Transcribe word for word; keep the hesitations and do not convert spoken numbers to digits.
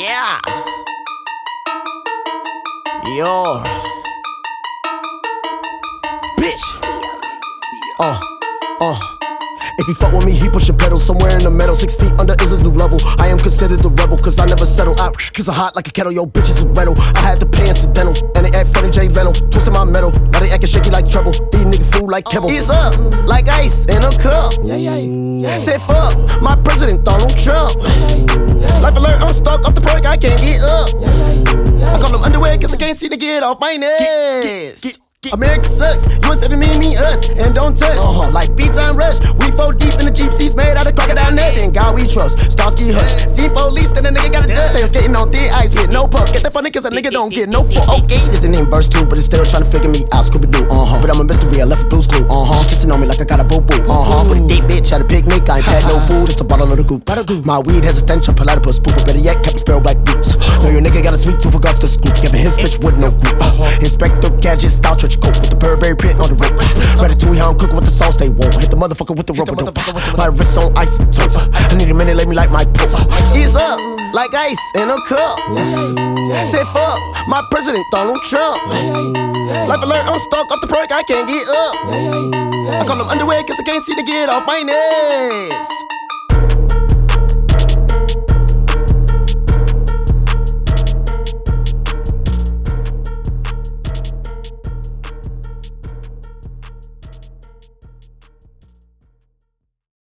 Yeah. Yo. Bitch. Uh, uh. If he fuck with me, he pushing pedals somewhere in the middle. Six feet under is his new level. I am considered the rebel, cause I never settle out. Cause I'm hot like a kettle, yo, bitches is rental. I had to pay incidentals, and they act funny, Jay Leno. Twisting my metal, now they acting shaky like treble. These niggas fool like Kibble. He's up, like ice in a cup. Yeah, yeah, yeah. Said fuck, my president, Donald Trump. Life alert, I'm stuck off the perk, I can't get up. I call them underwear, cause I can't see to get off my nest. America sucks, U S seven mean me us, and don't touch. Uh-huh. Like B-Time Rush, we four deep in the Jeep seats made out of crocodile nuts. And God we trust, Starsky Hutch. See police, then a nigga got a dust. Say I'm skating on thin ice with no puck. Get that funny cause a nigga don't get no fuck. Okay, this ain't in verse two, but it's still trying to figure me out. Scooby-Doo, uh-huh. But I'm a mystery, I left a blue screw, uh-huh. Kissing on me like I got a boo-boo, uh-huh. With a deep bitch, had a picnic, I ain't had no food, it's the bottle of the goop. My weed has a stench, I'm platypus, poop, better yet, kept sparrow black boots. Know your nigga got a sweet tooth, forgot to scoop. Giving his bitch with no group. Uh, Inspector Gadget, style church coat with the Burberry print on the rope. Ratatouille, how I'm cooking with the sauce, they won't hit the motherfucker with the rubber dope. My wrist on ice, toes. I need a minute, let me light my poop. Ease up, like ice in a cup. Say fuck, my president, Donald Trump. Life alert, I'm stuck off the perk, I can't get up. I call them underwear, cause I can't see to get off my nest.